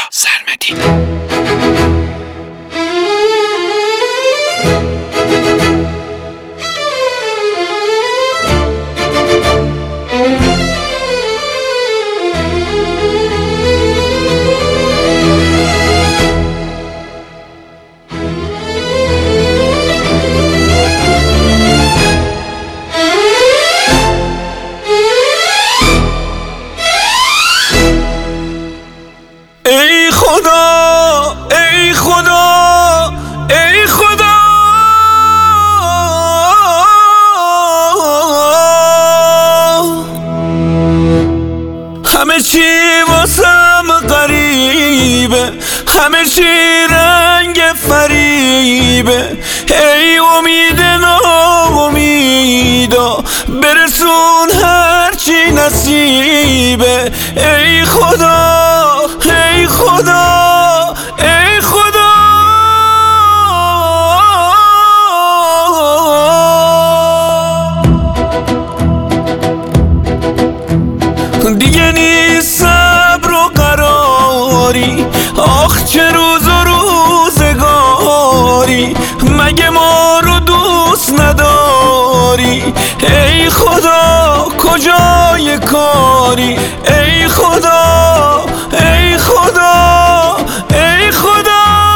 سرمدی. ای خدا ای خدا ای خدا، همه چی واسم غریبه، همه چی رنگ فریبه. ای امید ناامیدا، برسون هرچی نصیبه. ای خدا ای خدا ای خدا، دیگه نیست صبر و قراری، آخ چه روز و روزگاری، مگه ما رو دوست نداری؟ ای خدا کجای کاری؟ ای خدا ای خدا ای خدا.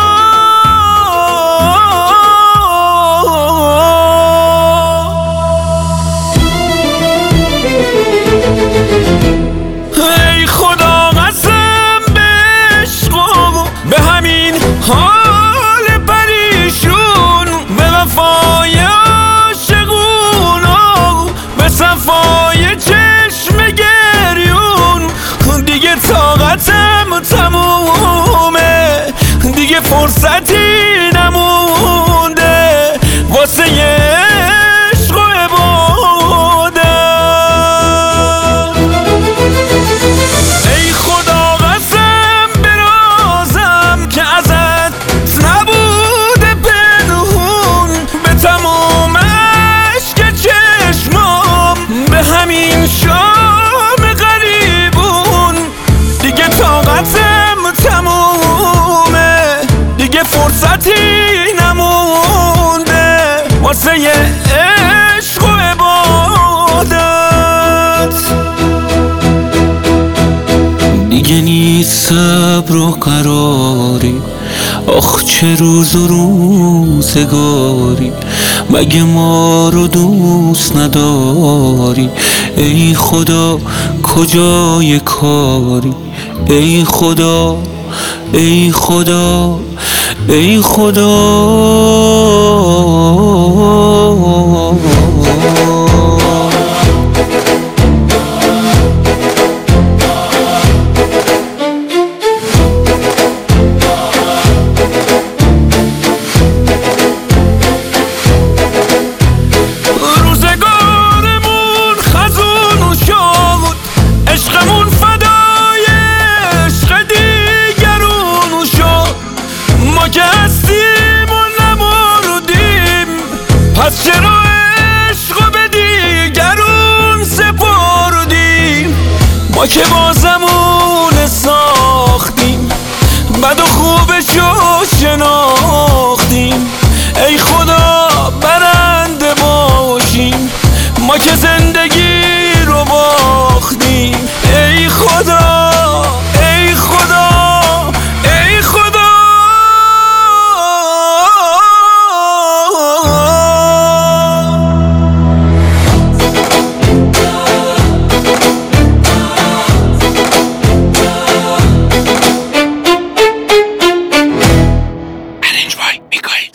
ای خدا قسم به عشق و به همین حال پریشون، به وفای عاشقون و به صفای چشم گریون، دیگه طاقتم تمومه، دیگه فرصتی نمونده واسه عشق و عبادت. ای خدا قسم برازم که ازت نبوده پنهون، به تمام عشق چشمام، به همین شام غریبون، دیگه طاقتم تمومه، دیگه فرصتی نمونده واسه عشق و عبادت. دیگه نیست صبر و قراری، آخ چه روز و روزگاری، مگه ما رو دوست نداری؟ ای خدا کجای کاری؟ ای خدا ای خدا ای خدا. روزگارمون خزون شد، عشقمون فدای عشق دیگرون شد، ما که هستیم و نمردیم، پس چرا عشق به دیگرون سپردیم؟ ما که بازمون ساختیم، بد و خوبشو شناختیم. ای خدا برنده باشیم، ما که زندگی رو باختیم. ای خدا ای خدا ای خدا. Arranged by Mikael.